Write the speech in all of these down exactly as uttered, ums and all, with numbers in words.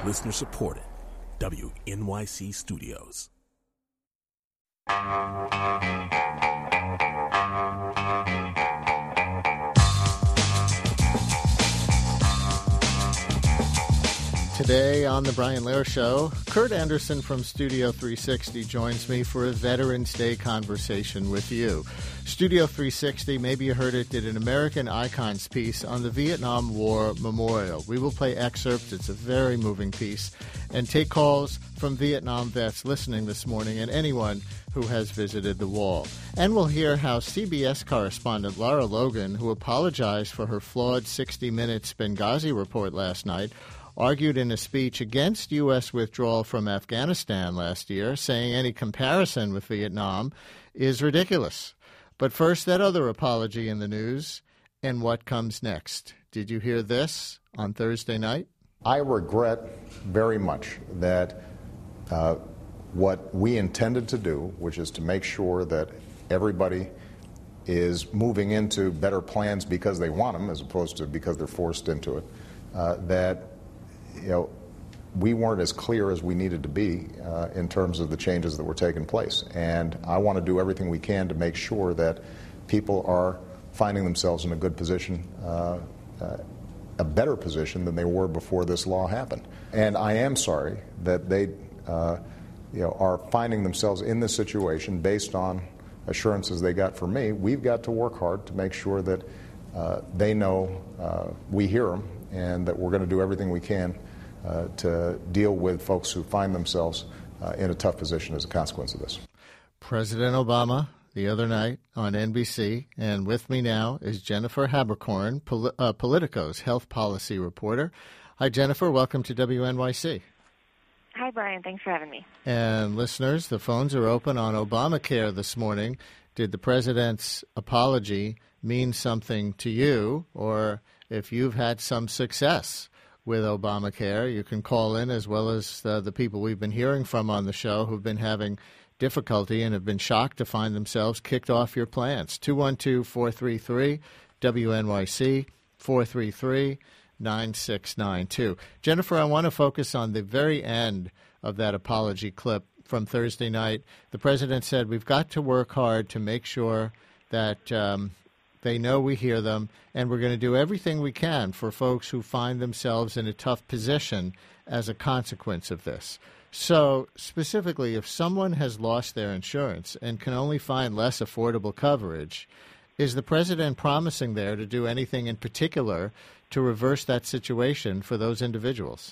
Listener supported. W N Y C Studios. Today on The Brian Lehrer Show, Kurt Anderson from Studio three sixty joins me for a Veterans Day conversation with you. Studio three sixty, maybe you heard it, did an American Icons piece on the Vietnam War Memorial. We will play excerpts. It's a very moving piece. And take calls from Vietnam vets listening this morning and anyone who has visited the wall. And we'll hear how C B S correspondent Lara Logan, who apologized for her flawed sixty minutes Benghazi report last night, argued in a speech against U S withdrawal from Afghanistan last year, saying any comparison with Vietnam is ridiculous. But first, that other apology in the news and what comes next. Did you hear this on Thursday night? I regret very much that uh, what we intended to do, which is to make sure that everybody is moving into better plans because they want them as opposed to because they're forced into it, uh, that you know, we weren't as clear as we needed to be uh, in terms of the changes that were taking place. And I want to do everything we can to make sure that people are finding themselves in a good position, uh, uh, a better position than they were before this law happened. And I am sorry that they uh, you know, are finding themselves in this situation based on assurances they got from me. We've got to work hard to make sure that uh, they know uh, we hear them and that we're going to do everything we can Uh, to deal with folks who find themselves uh, in a tough position as a consequence of this. President Obama the other night on N B C, and with me now is Jennifer Haberkorn, Pol- uh, Politico's health policy reporter. Hi, Jennifer. Welcome to W N Y C. Hi, Brian. Thanks for having me. And listeners, the phones are open on Obamacare this morning. Did the president's apology mean something to you, or if you've had some success with Obamacare, you can call in, as well as uh, the people we've been hearing from on the show who've been having difficulty and have been shocked to find themselves kicked off your plans. two one two, four three three, W N Y C, four three three, nine six nine two. Jennifer, I want to focus on the very end of that apology clip from Thursday night. The president said, we've got to work hard to make sure that um, they know we hear them, and we're going to do everything we can for folks who find themselves in a tough position as a consequence of this. So specifically, if someone has lost their insurance and can only find less affordable coverage, is the president promising there to do anything in particular to reverse that situation for those individuals?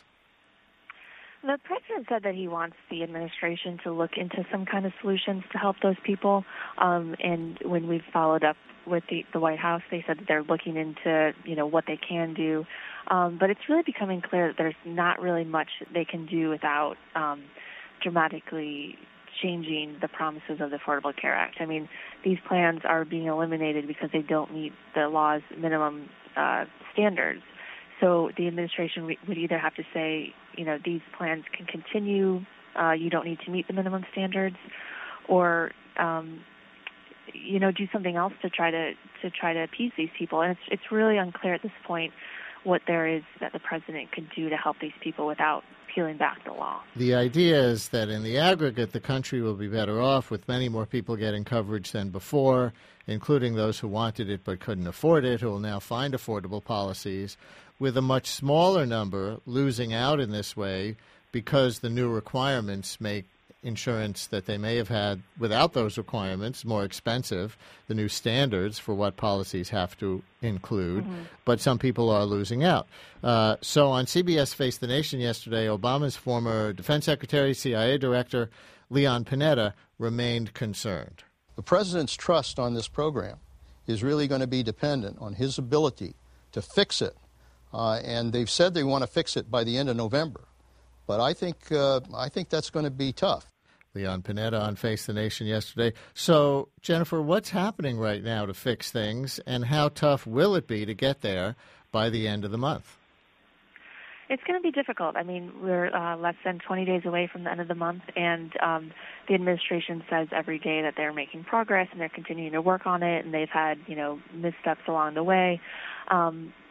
The president said that he wants the administration to look into some kind of solutions to help those people. Um, and when we've followed up with the, the White House, they said that they're looking into, you know, what they can do. Um, but it's really becoming clear that there's not really much they can do without um, dramatically changing the promises of the Affordable Care Act. I mean, these plans are being eliminated because they don't meet the law's minimum uh, standards. So the administration would either have to say, you know, these plans can continue, uh, you don't need to meet the minimum standards, or, um, you know, do something else to try to to try to appease these people. And it's it's really unclear at this point what there is that the president could do to help these people without peeling back the law. The idea is that in the aggregate, the country will be better off with many more people getting coverage than before, including those who wanted it but couldn't afford it, who will now find affordable policies, with a much smaller number losing out in this way because the new requirements make insurance that they may have had without those requirements more expensive, the new standards for what policies have to include, mm-hmm. but some people are losing out. Uh, so on C B S Face the Nation yesterday, Obama's former defense secretary, C I A director, Leon Panetta, remained concerned. The president's trust on this program is really going to be dependent on his ability to fix it. Uh, and they've said they want to fix it by the end of November. But I think uh, I think that's going to be tough. Leon Panetta on Face the Nation yesterday. So, Jennifer, what's happening right now to fix things, and how tough will it be to get there by the end of the month? It's going to be difficult. I mean, we're uh, less than twenty days away from the end of the month, and um, the administration says every day that they're making progress and they're continuing to work on it, and they've had, you know, missteps along the way. Um,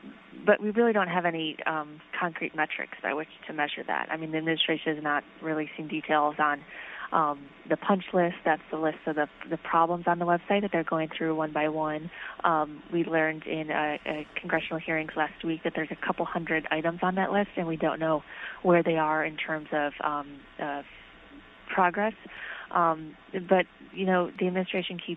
but we really don't have any um, concrete metrics by which to measure that. I mean, the administration is not releasing details on um, the punch list. That's the list of the, the problems on the website that they're going through one by one. Um, we learned in uh, uh, congressional hearings last week that there's a couple hundred items on that list, and we don't know where they are in terms of um, uh, progress. Um, but, you know, the administration keeps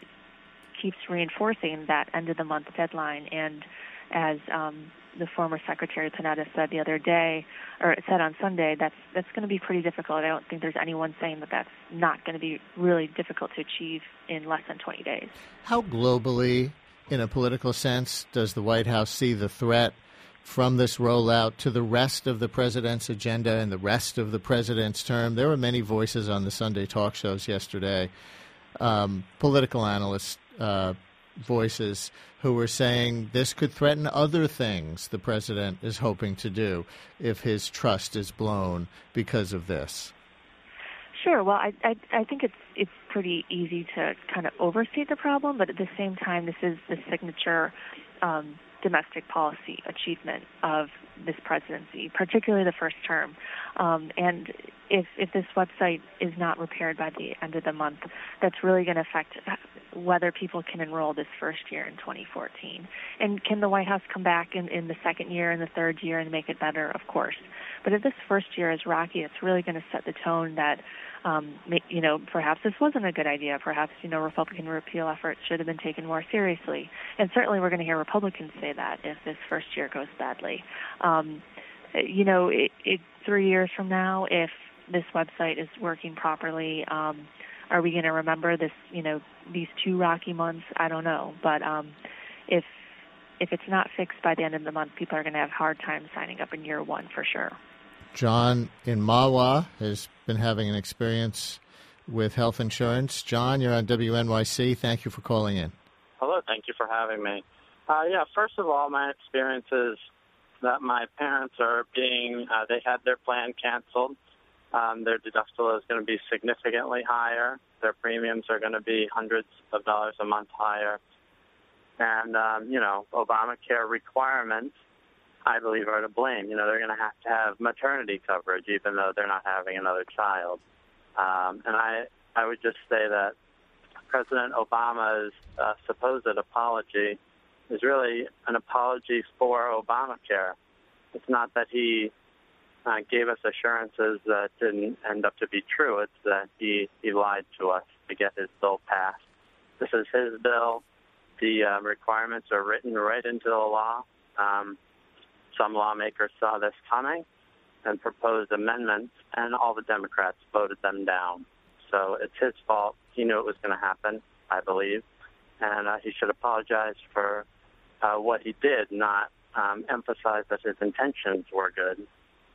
keeps reinforcing that end-of-the-month deadline, and as um, the former Secretary Panetta said the other day, or said on Sunday, that's that's going to be pretty difficult. I don't think there's anyone saying that that's not going to be really difficult to achieve in less than twenty days. How globally, in a political sense, does the White House see the threat from this rollout to the rest of the president's agenda and the rest of the president's term? There were many voices on the Sunday talk shows yesterday, um, political analysts, uh, voices who were saying this could threaten other things the president is hoping to do if his trust is blown because of this. Sure. Well, I, I, I think it's it's pretty easy to kind of overstate the problem, but at the same time, this is the signature um, domestic policy achievement of this presidency, particularly the first term. Um, and if if this website is not repaired by the end of the month, that's really going to affect whether people can enroll this first year in twenty fourteen. And can the White House come back in, in the second year and the third year and make it better? Of course. But if this first year is rocky, it's really going to set the tone that, um, you know, perhaps this wasn't a good idea. Perhaps, you know, Republican repeal efforts should have been taken more seriously. And certainly we're going to hear Republicans say that if this first year goes badly. Um, you know, it, it, three years from now, if this website is working properly, um, are we going to remember this, you know, these two rocky months? I don't know. But um, if if it's not fixed by the end of the month, people are going to have a hard time signing up in year one for sure. John in Mahwah has been having an experience with health insurance. John, you're on W N Y C. Thank you for calling in. Hello. Thank you for having me. Uh, yeah, first of all, my experience is that my parents are being, uh, they had their plan canceled. Um, their deductible is going to be significantly higher. Their premiums are going to be hundreds of dollars a month higher. And, um, you know, Obamacare requirements, I believe, are to blame. You know, they're going to have to have maternity coverage, even though they're not having another child. Um, and I, I would just say that President Obama's uh, supposed apology is really an apology for Obamacare. It's not that he Uh, gave us assurances that didn't end up to be true. It's that he, he lied to us to get his bill passed. This is his bill. The uh, requirements are written right into the law. Um, some lawmakers saw this coming and proposed amendments, and all the Democrats voted them down. So it's his fault. He knew it was going to happen, I believe, and uh, he should apologize for uh, what he did, not um, emphasize that his intentions were good.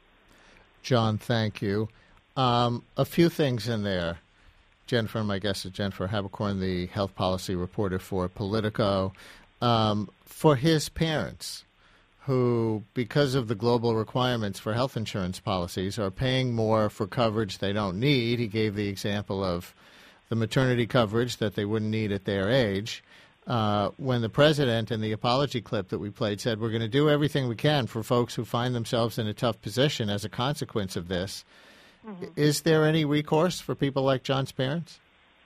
John, thank you. Um, a few things in there. Jennifer, my guest is Jennifer Haberkorn, the health policy reporter for Politico. Um, for his parents, who, because of the global requirements for health insurance policies, are paying more for coverage they don't need. He gave the example of the maternity coverage that they wouldn't need at their age. Uh, when the president, in the apology clip that we played, said we're going to do everything we can for folks who find themselves in a tough position as a consequence of this, mm-hmm. Is there any recourse for people like John's parents?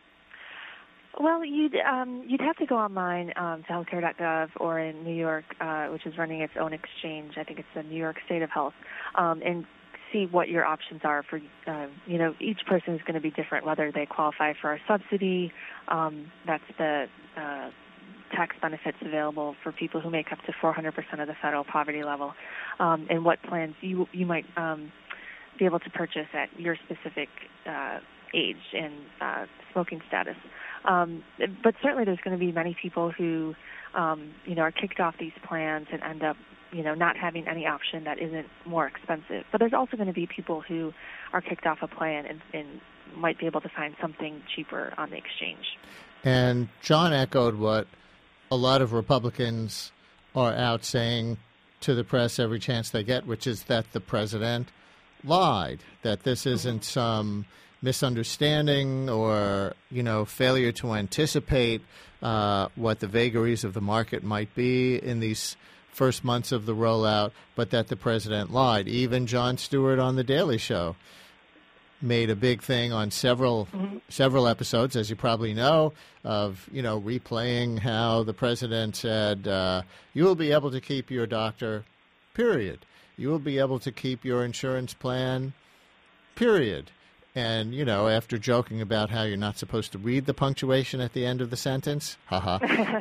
Well, you'd um, you'd have to go online um, to healthcare dot gov, or in New York, uh, which is running its own exchange. I think it's the New York State of Health, um, and see what your options are for, uh, you know, each person is going to be different, whether they qualify for a subsidy. Um, that's the uh, tax benefits available for people who make up to four hundred percent of the federal poverty level, um, and what plans you you might um, be able to purchase at your specific uh, age and uh, smoking status. Um, but certainly there's going to be many people who, um, you know, are kicked off these plans and end up, you know, not having any option that isn't more expensive. But there's also going to be people who are kicked off a plan and, and might be able to find something cheaper on the exchange. And John echoed what a lot of Republicans are out saying to the press every chance they get, which is that the president lied, that this isn't some misunderstanding or, you know, failure to anticipate uh, what the vagaries of the market might be in these first months of the rollout, but that the president lied. Even Jon Stewart on The Daily Show made a big thing on several mm-hmm. several episodes, as you probably know, of, you know, replaying how the president said, uh, you will be able to keep your doctor, period. You will be able to keep your insurance plan, period. And, you know, after joking about how you're not supposed to read the punctuation at the end of the sentence, haha,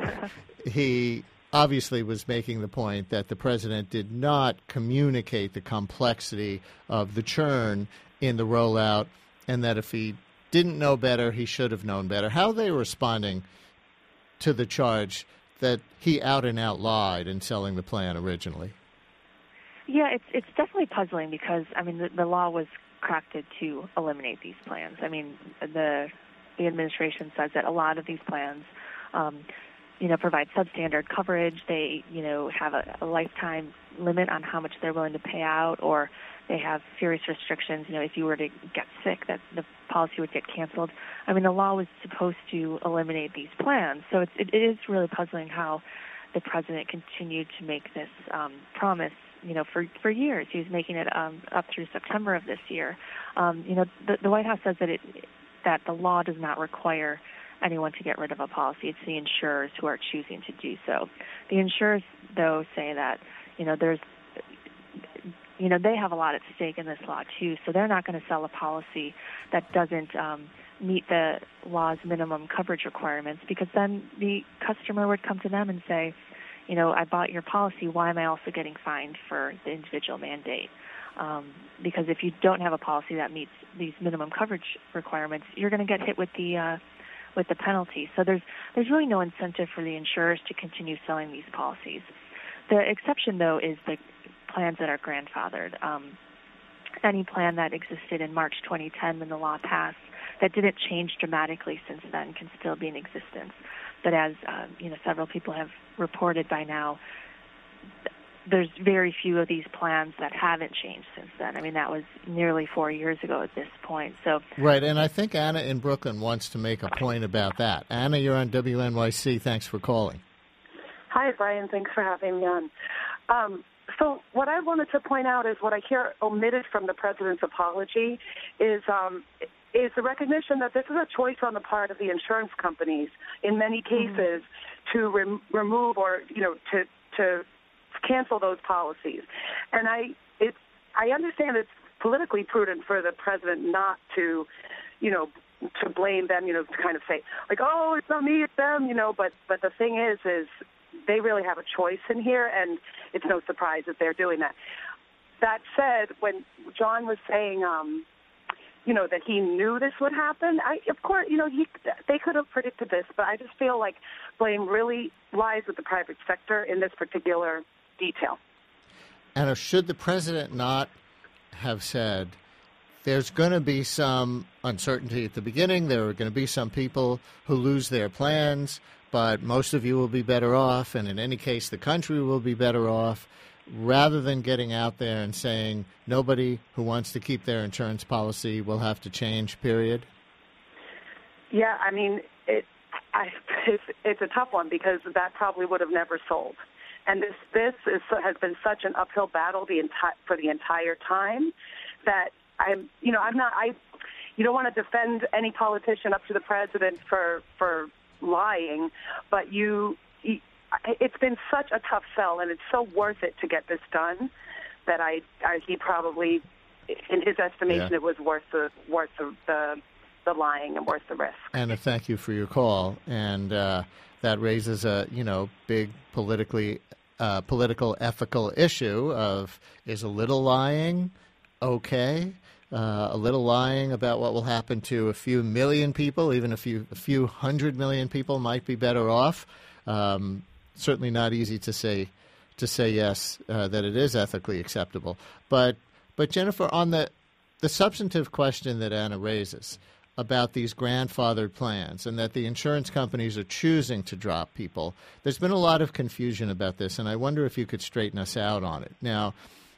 he obviously was making the point that the president did not communicate the complexity of the churn in the rollout, and that if he didn't know better, he should have known better. How are they responding to the charge that he out and out lied in selling the plan originally? Yeah, it's it's definitely puzzling because, I mean, the, the law was crafted to eliminate these plans. I mean, the the administration says that a lot of these plans, um, you know, provide substandard coverage. They, you know, have a, a lifetime limit on how much they're willing to pay out, or they have serious restrictions. You know, if you were to get sick, that the policy would get canceled. I mean, the law was supposed to eliminate these plans. So it's, it, it is really puzzling how the president continued to make this um, promise, you know, for, for years. He was making it um, up through September of this year. Um, you know, the, the White House says that it that the law does not require anyone to get rid of a policy. It's the insurers who are choosing to do so. The insurers, though, say that, you know, there's, you know, they have a lot at stake in this law, too, so they're not going to sell a policy that doesn't um, meet the law's minimum coverage requirements, because then the customer would come to them and say, you know, I bought your policy, why am I also getting fined for the individual mandate? Um, because if you don't have a policy that meets these minimum coverage requirements, you're going to get hit with the uh, with the penalty. So there's there's really no incentive for the insurers to continue selling these policies. The exception, though, is the plans that are grandfathered. Um, any plan that existed in March twenty ten when the law passed that didn't change dramatically since then can still be in existence. But as uh, you know, several people have reported by now, there's very few of these plans that haven't changed since then. I mean, that was nearly four years ago at this point. So right, and I think Anna in Brooklyn wants to make a point about that. Anna, you're on W N Y C. Thanks for calling. Hi, Brian. Thanks for having me on. Um, so what I wanted to point out is what I hear omitted from the president's apology is um, is the recognition that this is a choice on the part of the insurance companies in many cases mm-hmm. to rem- remove or, you know, to to cancel those policies. And I it I understand it's politically prudent for the president not to, you know, to blame them, you know, to kind of say, like, oh, it's not me, it's them, you know, but but the thing is, is they really have a choice in here, and it's no surprise that they're doing that. That said, when John was saying, um, you know, that he knew this would happen, I, of course, you know, he, they could have predicted this, but I just feel like blame really lies with the private sector in this particular detail. And should the president not have said, there's going to be some uncertainty at the beginning, there are going to be some people who lose their plans, but most of you will be better off, and in any case, the country will be better off, rather than getting out there and saying nobody who wants to keep their insurance policy will have to change, period? Yeah, I mean, it, I, it's, it's a tough one because that probably would have never sold. And this this is, has been such an uphill battle the enti- for the entire time that I'm, you know, I'm not, I, you don't want to defend any politician up to the president for, for lying, but you, it's been such a tough sell, and it's so worth it to get this done that I, I he probably, in his estimation, yeah. it was worth the worth the, the the lying and worth the risk. Anna, thank you for your call, and uh, that raises a you know big politically uh, political ethical issue of, is a little lying okay? Uh, a little lying about what will happen to a few million people, even a few a few hundred million people might be better off. Um, certainly not easy to say to say yes uh, that it is ethically acceptable. But but Jennifer, on the the substantive question that Anna raises about these grandfathered plans and that the insurance companies are choosing to drop people, there's been a lot of confusion about this, and I wonder if you could straighten us out on it. Now,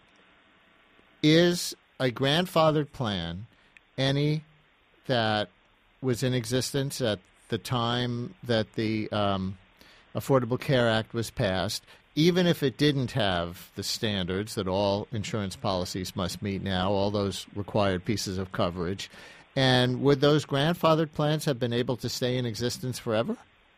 is a grandfathered plan any that was in existence at the time that the um, Affordable Care Act was passed, even if it didn't have the standards that all insurance policies must meet now, all those required pieces of coverage, and would those grandfathered plans have been able to stay in existence forever?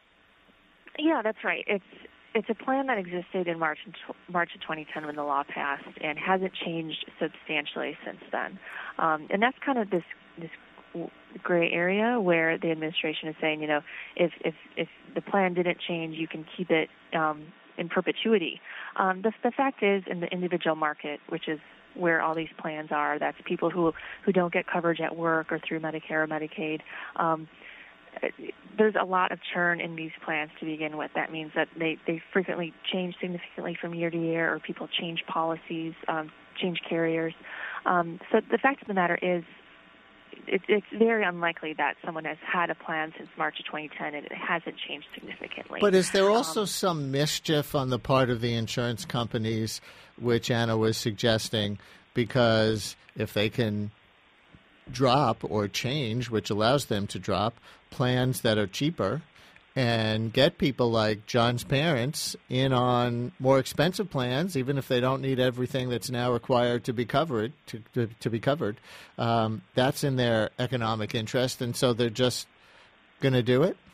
Yeah, that's right. It's it's a plan that existed in March March of twenty ten when the law passed, and hasn't changed substantially since then. Um, and that's kind of this this gray area where the administration is saying, you know, if if if the plan didn't change, you can keep it um, in perpetuity. Um, the the fact is, in the individual market, which is where all these plans are, that's people who who don't get coverage at work or through Medicare or Medicaid. Um, there's a lot of churn in these plans to begin with. That means that they, they frequently change significantly from year to year, or people change policies, um, change carriers. Um, so the fact of the matter is, it, it's very unlikely that someone has had a plan since March of twenty ten and it hasn't changed significantly. But is there also um, some mischief on the part of the insurance companies, which Anna was suggesting, because if they can drop or change, which allows them to drop plans that are cheaper and get people like John's parents in on more expensive plans, even if they don't need everything that's now required to be covered, to, to, to be covered, um, that's in their economic interest, and so they're just going to do it?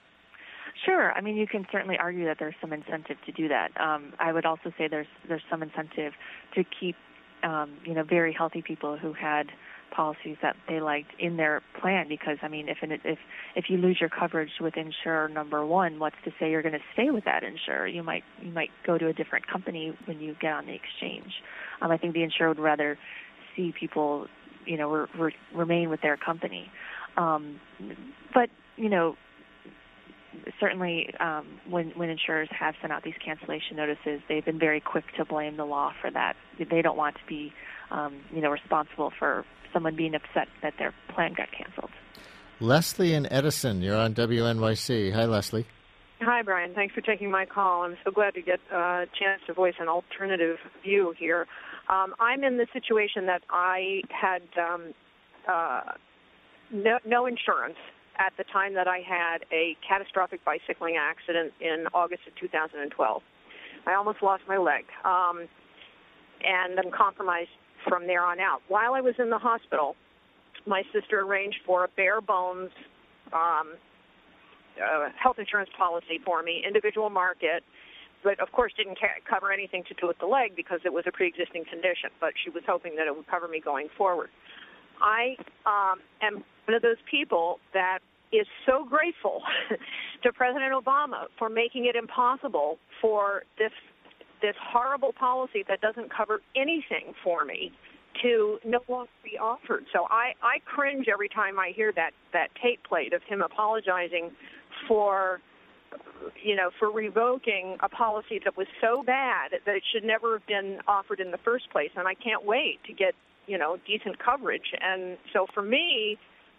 Sure. I mean, you can certainly argue that there's some incentive to do that. Um, I would also say there's there's some incentive to keep, um, you know, very healthy people who had policies that they liked in their plan, because I mean, if an, if if you lose your coverage with insurer number one, what's to say you're going to stay with that insurer? You might you might go to a different company when you get on the exchange. Um, I think the insurer would rather see people, you know, re- re- remain with their company. Um, but you know, certainly um, when when insurers have sent out these cancellation notices, they've been very quick to blame the law for that. They don't want to be, um, you know, responsible for someone being upset that their plan got canceled. Leslie and Edison, you're on W N Y C. Hi, Leslie. Hi, Brian. Thanks for taking my call. I'm so glad to get a chance to voice an alternative view here. Um, I'm in the situation that I had um, uh, no, no insurance at the time that I had a catastrophic bicycling accident in August of two thousand twelve. I almost lost my leg, um, and I'm compromised from there on out. While I was in the hospital, my sister arranged for a bare bones um, uh, health insurance policy for me, individual market, but of course didn't ca- cover anything to do with the leg because it was a pre-existing condition, but she was hoping that it would cover me going forward. I um, am one of those people that is so grateful to President Obama for making it impossible for this this horrible policy that doesn't cover anything for me to no longer be offered. So I, I cringe every time I hear that, that tape played of him apologizing for, you know, for revoking a policy that was so bad that it should never have been offered in the first place. And I can't wait to get, you know, decent coverage. And so for me,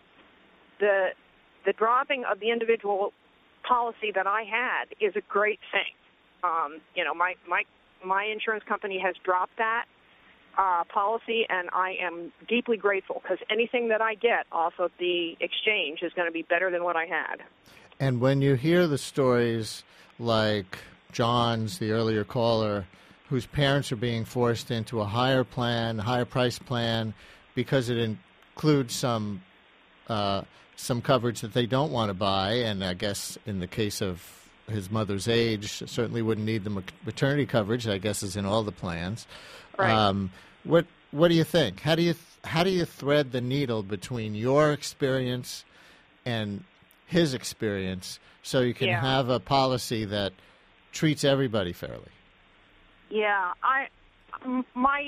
the the dropping of the individual policy that I had is a great thing. Um, you know, my, my my insurance company has dropped that uh, policy, and I am deeply grateful because anything that I get off of the exchange is going to be better than what I had. And when you hear the stories like John's, the earlier caller, whose parents are being forced into a higher plan, higher price plan, because it includes some uh, some coverage that they don't want to buy, and I guess in the case of his mother's age, certainly wouldn't need the maternity coverage, I guess is in all the plans. Right. Um, what what do you think? How do you how do you thread the needle between your experience and his experience so you can yeah. have a policy that treats everybody fairly? Yeah, I my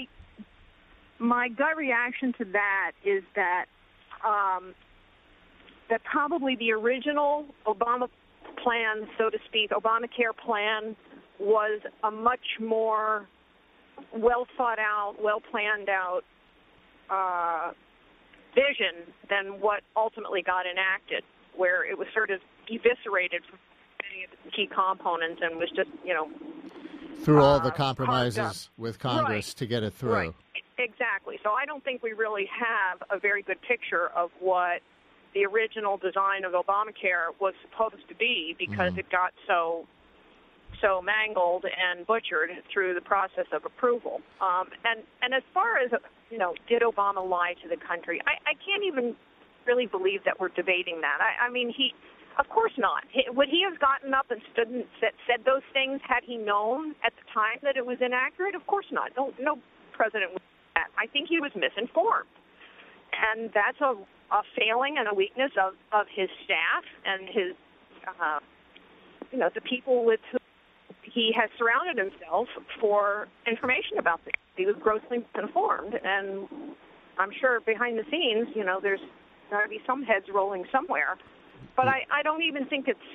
my gut reaction to that is that um, that probably the original Obama plan, so to speak, Obamacare plan, was a much more well thought out, well planned out uh, vision than what ultimately got enacted, where it was sort of eviscerated from many of the key components and was just, you know, through all uh, the compromises with Congress right. to get it through. Right. Exactly. So I don't think we really have a very good picture of what the original design of Obamacare was supposed to be because mm. it got so so mangled and butchered through the process of approval. Um, and, and as far as, you know, did Obama lie to the country, I, I can't even really believe that we're debating that. I, I mean, he, of course not. He, would he have gotten up and stood and said, said those things had he known at the time that it was inaccurate? Of course not. No, no president would do that. I think he was misinformed. And that's a, a failing and a weakness of, of his staff and his, uh, you know, the people with whom he has surrounded himself for information about this. He was grossly misinformed, and I'm sure behind the scenes, you know, there's got to be some heads rolling somewhere. But I, I don't even think it's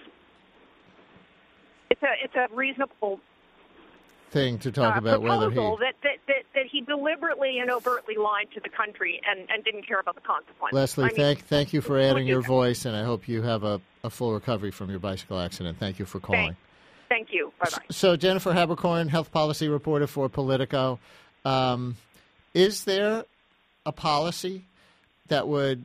it's a it's a reasonable thing to talk uh, about whether he that, that, that, that he deliberately and overtly lied to the country and, and didn't care about the consequences. Leslie, I mean, thank thank you for adding your that? voice, and I hope you have a, a full recovery from your bicycle accident. Thank you for calling. Thank, thank you. Bye-bye. So, Jennifer Haberkorn, health policy reporter for Politico. Um, is there a policy that would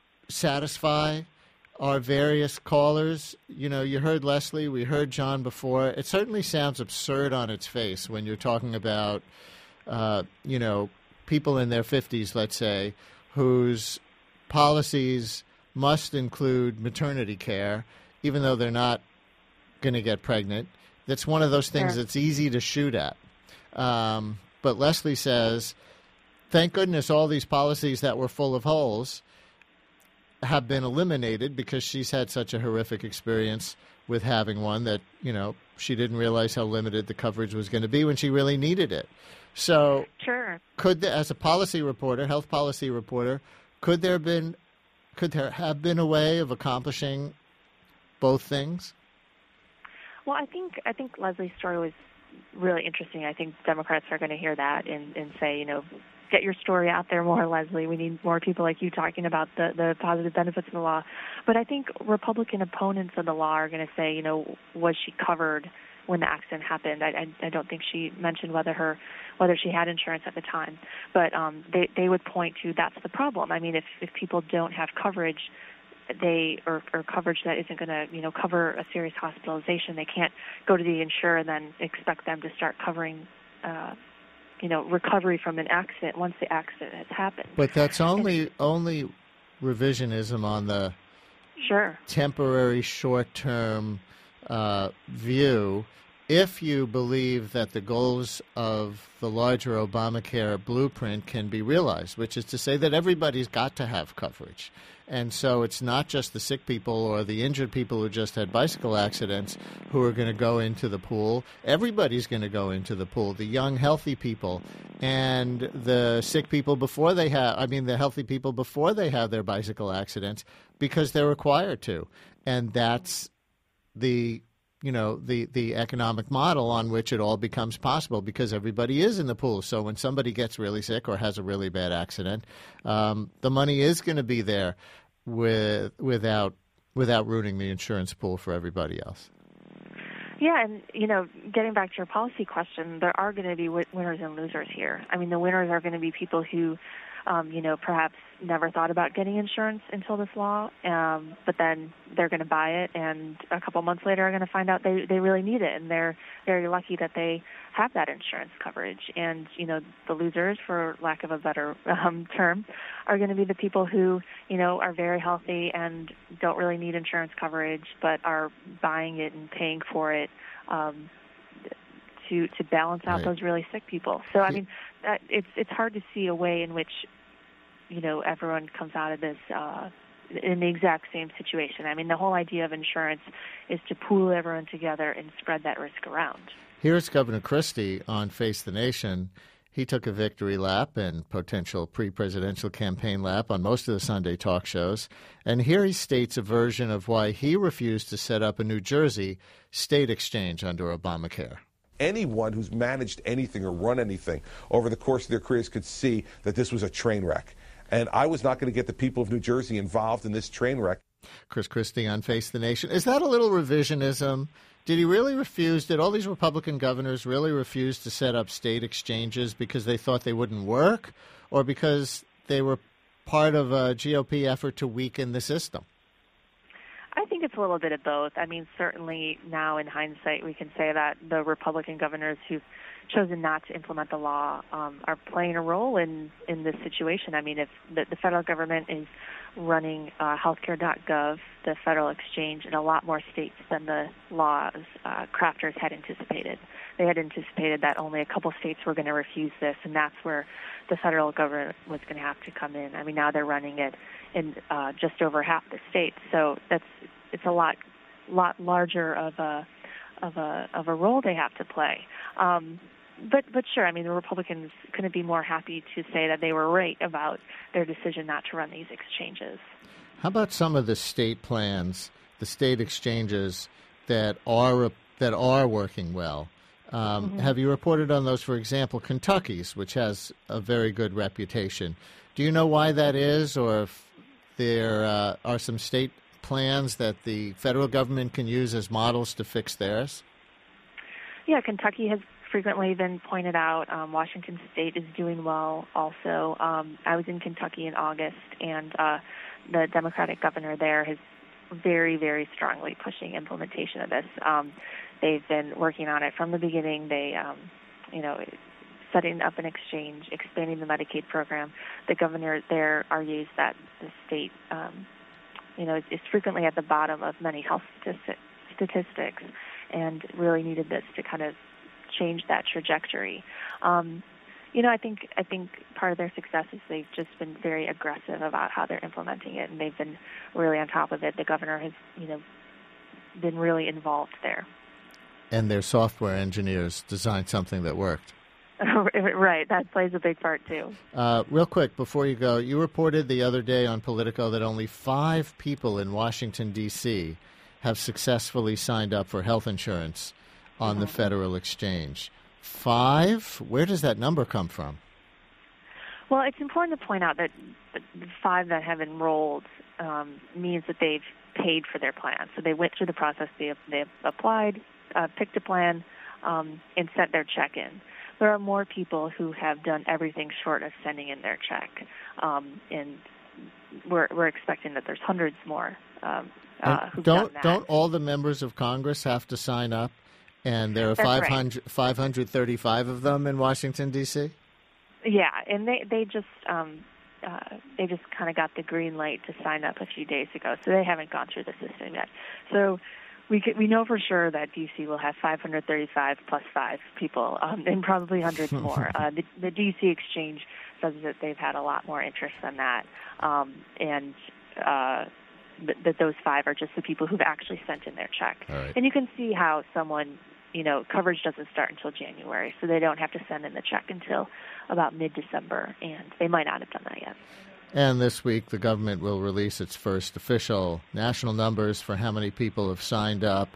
satisfy our various callers? You know, you heard Leslie, we heard John before. It certainly sounds absurd on its face when you're talking about, uh, you know, people in their fifties, let's say, whose policies must include maternity care, even though they're not going to get pregnant. That's one of those things Sure. that's easy to shoot at. Um, but Leslie says, thank goodness all these policies that were full of holes have been eliminated because she's had such a horrific experience with having one that, you know, she didn't realize how limited the coverage was going to be when she really needed it. So Sure. could, the, as a policy reporter, health policy reporter, could there been, could there have been a way of accomplishing both things? Well, I think I think Leslie's story was really interesting. I think Democrats are going to hear that and, and say, you know, get your story out there more, Leslie. We need more people like you talking about the, the positive benefits of the law. But I think Republican opponents of the law are going to say, you know, was she covered when the accident happened? I, I, I don't think she mentioned whether her whether she had insurance at the time. But um, they they would point to that's the problem. I mean, if if people don't have coverage, they or, or coverage that isn't going to, you know, cover a serious hospitalization, they can't go to the insurer and then expect them to start covering uh you know, recovery from an accident once the accident has happened. But that's only only revisionism on the Sure. temporary, short-term uh, view. If you believe that the goals of the larger Obamacare blueprint can be realized, which is to say that everybody's got to have coverage. And so it's not just the sick people or the injured people who just had bicycle accidents who are going to go into the pool. Everybody's going to go into the pool, the young, healthy people and the sick people before they have, I mean, the healthy people before they have their bicycle accidents because they're required to. And that's the you know, the, the economic model on which it all becomes possible because everybody is in the pool. So when somebody gets really sick or has a really bad accident, um, the money is going to be there with, without without ruining the insurance pool for everybody else. Yeah, and, you know, getting back to your policy question, there are going to be winners and losers here. I mean, the winners are going to be people who, um, you know, perhaps never thought about getting insurance until this law, um, but then they're going to buy it, and a couple months later are going to find out they, they really need it, and they're very lucky that they have that insurance coverage. And, you know, the losers, for lack of a better um, term, are going to be the people who, you know, are very healthy and don't really need insurance coverage, but are buying it and paying for it um, to to balance out Right. those really sick people. So, I mean, that, it's it's hard to see a way in which, you know, everyone comes out of this uh, in the exact same situation. I mean, the whole idea of insurance is to pool everyone together and spread that risk around. Here's Governor Christie on Face the Nation. He took a victory lap and potential pre-presidential campaign lap on most of the Sunday talk shows. And here he states a version of why he refused to set up a New Jersey state exchange under Obamacare. Anyone who's managed anything or run anything over the course of their careers could see that this was a train wreck. And I was not going to get the people of New Jersey involved in this train wreck. Chris Christie on Face the Nation. Is that a little revisionism? Did he really refuse? Did all these Republican governors really refuse to set up state exchanges because they thought they wouldn't work, or because they were part of a G O P effort to weaken the system? I think it's a little bit of both. I mean, certainly now in hindsight, we can say that the Republican governors who've chosen not to implement the law um, are playing a role in, in this situation. I mean, if the, the federal government is running uh, healthcare dot gov, the federal exchange, in a lot more states than the law's uh, crafters had anticipated. They had anticipated that only a couple states were going to refuse this, and that's where the federal government was going to have to come in. I mean, now they're running it in uh, just over half the states, so that's it's a lot, lot larger of a of a of a role they have to play. Um, But but sure, I mean, the Republicans couldn't be more happy to say that they were right about their decision not to run these exchanges. How about some of the state plans, the state exchanges that are that are working well? Um, mm-hmm. Have you reported on those? For example, Kentucky's, which has a very good reputation. Do you know why that is, or if there uh, are some state plans that the federal government can use as models to fix theirs? Yeah, Kentucky has frequently been pointed out. Um, Washington State is doing well also. Um, I was in Kentucky in August, and uh, the Democratic governor there has very, very strongly pushing implementation of this. Um, they've been working on it from the beginning. They, um, you know, setting up an exchange, expanding the Medicaid program. The governor there argues that the state, um, you know, is, is frequently at the bottom of many health statistics, and really needed this to kind of change that trajectory. Um, you know, I think I think part of their success is they've just been very aggressive about how they're implementing it, and they've been really on top of it. The governor has, you know, been really involved there. And their software engineers designed something that worked. Right, that plays a big part too. Uh, real quick, before you go, you reported the other day on Politico that only five people in Washington, D C have successfully signed up for health insurance on mm-hmm. the federal exchange. Five? Where does that number come from? Well, it's important to point out that the five that have enrolled um, means that they've paid for their plan. So they went through the process, they, they applied, uh, picked a plan, um, and sent their check in. There are more people who have done everything short of sending in their check, um, and we're, we're expecting that there's hundreds more um, uh, who've don't, done that. Don't all the members of Congress have to sign up? And there are five hundred, right. five hundred thirty-five of them in Washington, D C? Yeah, and they, they just um, uh, they just kind of got the green light to sign up a few days ago, so they haven't gone through the system yet. So we could, we know for sure that D C will have five hundred thirty-five plus five people, um, and probably hundreds more. Uh, the, the D C exchange says that they've had a lot more interest than that, um, and uh, th- that those five are just the people who've actually sent in their check. Right. And you can see how someone, you know, coverage doesn't start until January, so they don't have to send in the check until about mid-December, and they might not have done that yet. And this week, the government will release its first official national numbers for how many people have signed up.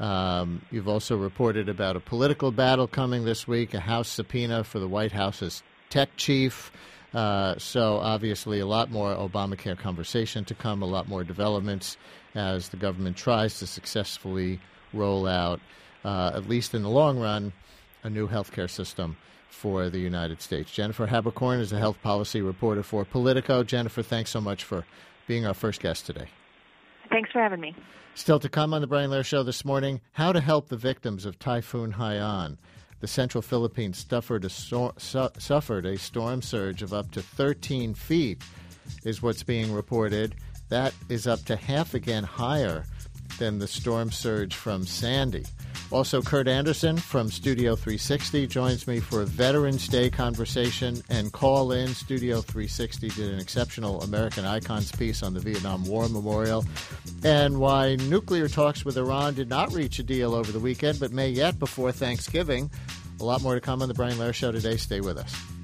Um, you've also reported about a political battle coming this week, a House subpoena for the White House's tech chief. Uh, so obviously a lot more Obamacare conversation to come, a lot more developments as the government tries to successfully roll out, uh, at least in the long run, a new healthcare system for the United States. Jennifer Haberkorn is a health policy reporter for Politico. Jennifer, thanks so much for being our first guest today. Thanks for having me. Still to come on the Brian Lehrer Show this morning, how to help the victims of Typhoon Haiyan. The central Philippines suffered a, so- su- suffered a storm surge of up to thirteen feet, is what's being reported. That is up to half again higher than the storm surge from Sandy. Also, Kurt Anderson from Studio three sixty joins me for a Veterans Day conversation and call-in. Studio three sixty did an exceptional American Icons piece on the Vietnam War Memorial and why nuclear talks with Iran did not reach a deal over the weekend but may yet before Thanksgiving. A lot more to come on the Brian Lehrer Show today. Stay with us.